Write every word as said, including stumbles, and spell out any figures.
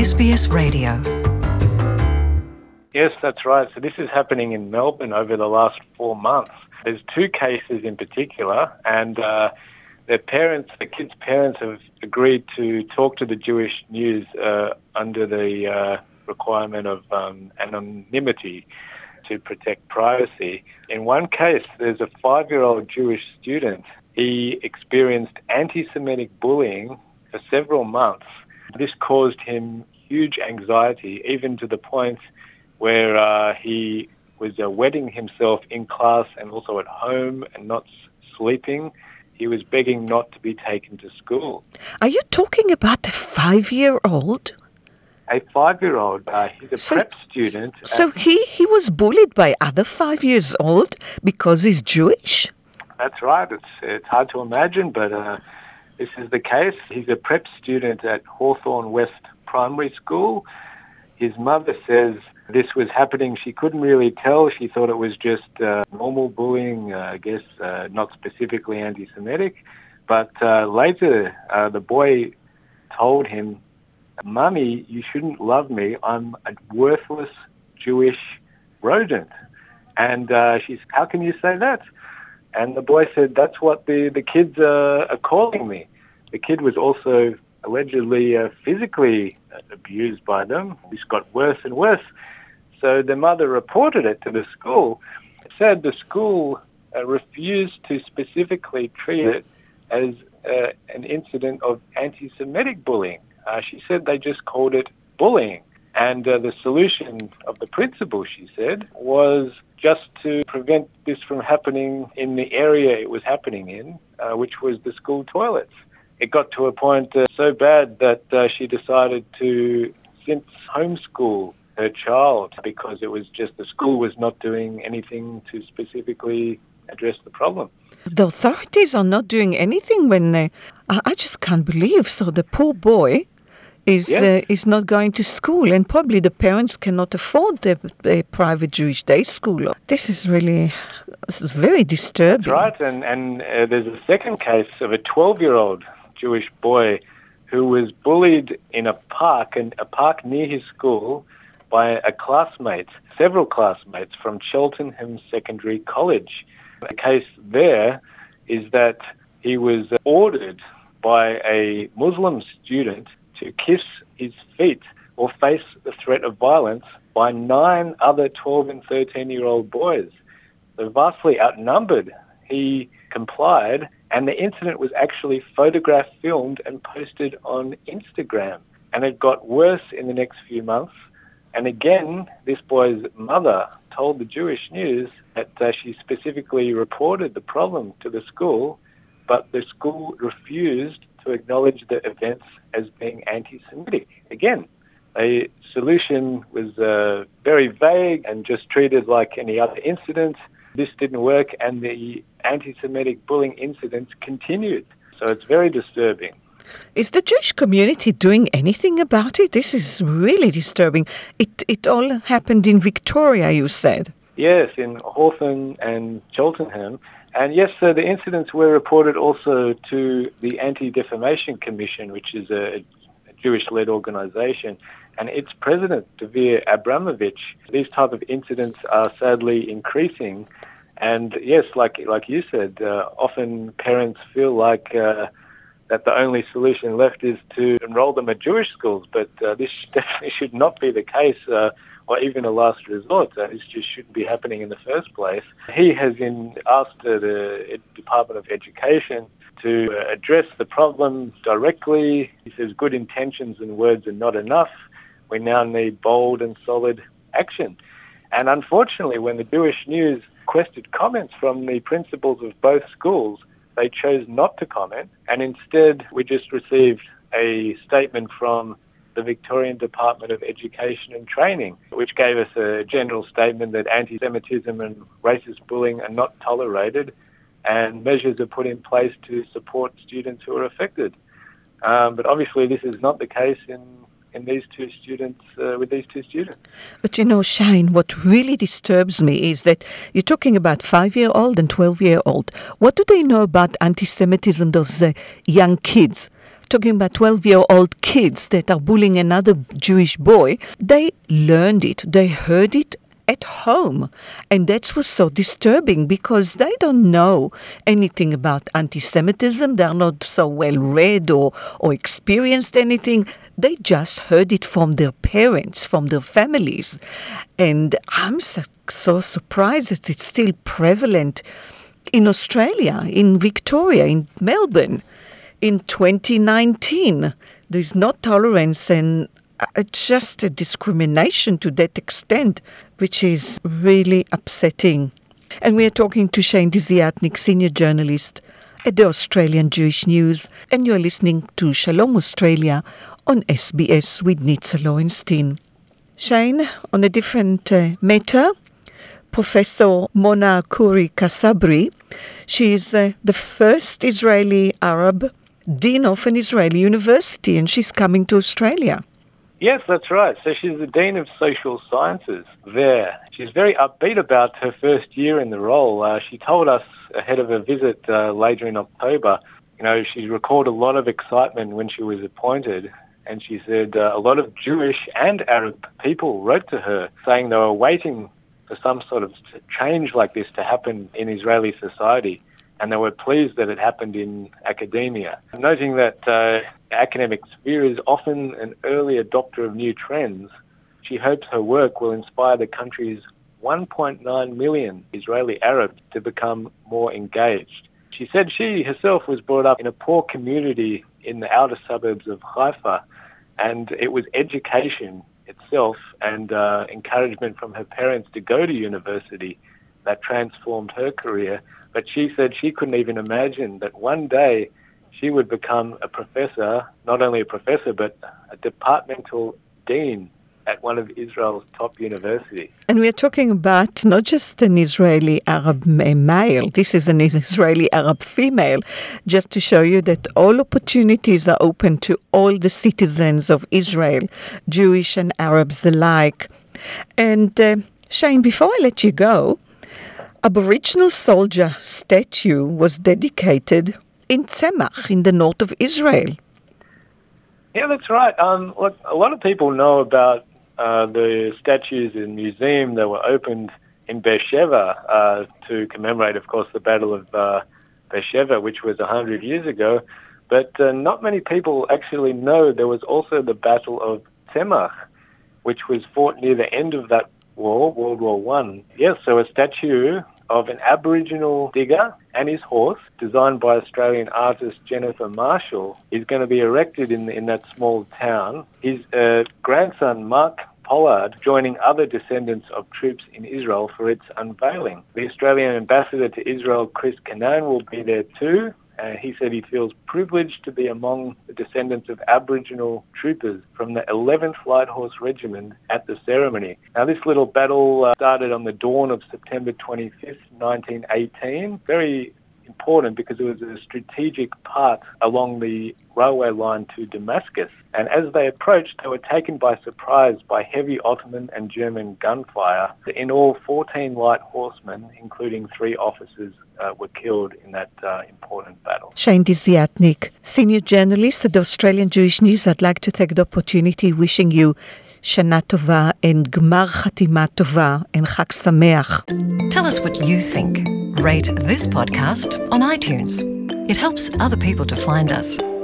S B S Radio. Yes, that's right. So this is happening in Melbourne over the last four months. There's two cases in particular, and uh, their parents, the kids' parents, have agreed to talk to the Jewish News uh, under the uh, requirement of um, anonymity to protect privacy. In one case, there's a five-year-old Jewish student. He experienced anti-Semitic bullying for several months. This caused him huge anxiety, even to the point where uh, he was uh, wetting himself in class and also at home and not s- sleeping. He was begging not to be taken to school. Are you talking about a five-year-old? A five-year-old, uh, he's a So- prep student. So and he, he was bullied by other five years old because he's Jewish? That's right. It's it's hard to imagine, but uh, this is the case. He's a prep student at Hawthorne West Primary School. His mother says this was happening. She couldn't really tell. She thought it was just uh, normal bullying, uh, I guess, uh, not specifically anti-Semitic. But uh, later, uh, the boy told him, "Mummy, you shouldn't love me. I'm a worthless Jewish rodent." And uh, she's, "How can you say that?" And the boy said, "That's what the, the kids uh, are calling me." The kid was also allegedly uh, physically abused by them. This got worse and worse. So the mother reported it to the school. It said the school uh, refused to specifically treat it as uh, an incident of anti-Semitic bullying. Uh, she said they just called it bullying. And uh, the solution of the principal, she said, was just to prevent this from happening in the area it was happening in, uh, which was the school toilets. It got to a point uh, so bad that uh, she decided to since homeschool her child because it was just the school was not doing anything to specifically address the problem. The authorities are not doing anything when they... I I just can't believe. So the poor boy is Yes. uh, is not going to school, and probably the parents cannot afford a, a private Jewish day school. This is really this is very disturbing. Right, and, and uh, there's a second case of a twelve-year-old Jewish boy who was bullied in a park, and a park near his school, by a classmate, several classmates from Cheltenham Secondary College. The case there is that he was ordered by a Muslim student to kiss his feet or face the threat of violence by nine other twelve and thirteen-year-old boys. So vastly outnumbered, he complied, and the incident was actually photographed, filmed, and posted on Instagram. And it got worse in the next few months. And again, this boy's mother told the Jewish News that uh, she specifically reported the problem to the school, but the school refused to acknowledge the events as being anti-Semitic. Again, a solution was uh, very vague and just treated like any other incident. This didn't work, and the anti-Semitic bullying incidents continued. So it's very disturbing. Is the Jewish community doing anything about it? This is really disturbing. It it all happened in Victoria, you said. Yes, in Hawthorne and Cheltenham. And yes, so the incidents were reported also to the Anti-Defamation Commission, which is a, a Jewish-led organisation, and its president, Davir Abramovich. These type of incidents are sadly increasing. And yes, like like you said, uh, often parents feel like uh, that the only solution left is to enroll them at Jewish schools, but uh, this definitely should not be the case, uh, or even a last resort. Uh, this just shouldn't be happening in the first place. He has in, asked uh, the Department of Education to uh, address the problem directly. He says good intentions and words are not enough. We now need bold and solid action. And unfortunately, when the Jewish News requested comments from the principals of both schools, they chose not to comment, and instead we just received a statement from the Victorian Department of Education and Training, which gave us a general statement that anti-Semitism and racist bullying are not tolerated, and measures are put in place to support students who are affected. Um, but obviously this is not the case in in these two students, uh, with these two students. But you know, Shane, what really disturbs me is that you're talking about five-year-old and twelve-year-old. What do they know about anti-Semitism, those uh, young kids? talking about twelve-year-old kids that are bullying another Jewish boy, they learned it, they heard it at home. And that was so disturbing because they don't know anything about anti-Semitism. They're not so well read or, or experienced anything. They just heard it from their parents, from their families. And I'm so, so surprised that it's still prevalent in Australia, in Victoria, in Melbourne. In twenty nineteen, there's no tolerance and uh, just a discrimination to that extent, which is really upsetting. And we are talking to Shane Desiatnik, senior journalist at the Australian Jewish News, and you're listening to Shalom Australia on S B S with Nitza Lowenstein. Shane, on a different uh, matter, Professor Mona Khoury-Kassabry, she is uh, the first Israeli Arab dean of an Israeli university, and she's coming to Australia. Yes, that's right. So she's the Dean of Social Sciences there. She's very upbeat about her first year in the role. Uh, she told us ahead of her visit uh, later in October, you know, she recalled a lot of excitement when she was appointed. And she said uh, a lot of Jewish and Arab people wrote to her saying they were waiting for some sort of change like this to happen in Israeli society. And they were pleased that it happened in academia. Noting that uh, the academic sphere is often an early adopter of new trends, she hopes her work will inspire the country's one point nine million Israeli Arabs to become more engaged. She said she herself was brought up in a poor community in the outer suburbs of Haifa, and it was education itself and uh, encouragement from her parents to go to university that transformed her career. But she said she couldn't even imagine that one day she would become a professor, not only a professor, but a departmental dean at one of Israel's top universities. And we're talking about not just an Israeli Arab male, this is an Israeli Arab female, just to show you that all opportunities are open to all the citizens of Israel, Jewish and Arabs alike. And uh, Shane, before I let you go, Aboriginal soldier statue was dedicated in Tzemach, in the north of Israel. Yeah, that's right. Um, look, a lot of people know about uh, the statues in museum that were opened in Beersheba uh, to commemorate, of course, the Battle of uh, Beersheba, which was one hundred years ago. But uh, not many people actually know there was also the Battle of Tzemach, which was fought near the end of that war, World War One. Yes, so a statue of an Aboriginal digger and his horse, designed by Australian artist Jennifer Marshall, is going to be erected in in that small town. His uh, grandson, Mark Pollard, joining other descendants of troops in Israel for its unveiling. The Australian ambassador to Israel, Chris Cannan, will be there too. Uh, he said he feels privileged to be among the descendants of Aboriginal troopers from the eleventh Light Horse Regiment at the ceremony. Now, this little battle uh, started on the dawn of September twenty-fifth, nineteen eighteen. Very important because it was a strategic part along the railway line to Damascus. And as they approached, they were taken by surprise by heavy Ottoman and German gunfire. In all, fourteen light horsemen, including three officers, uh, were killed in that uh, important battle. Shane Desiatnik, senior journalist at the Australian Jewish News. I'd like to take the opportunity wishing you Shana Tova and Gmar Chatima Tova and Chag Sameach. Tell us what you think. Rate this podcast on iTunes. It helps other people to find us.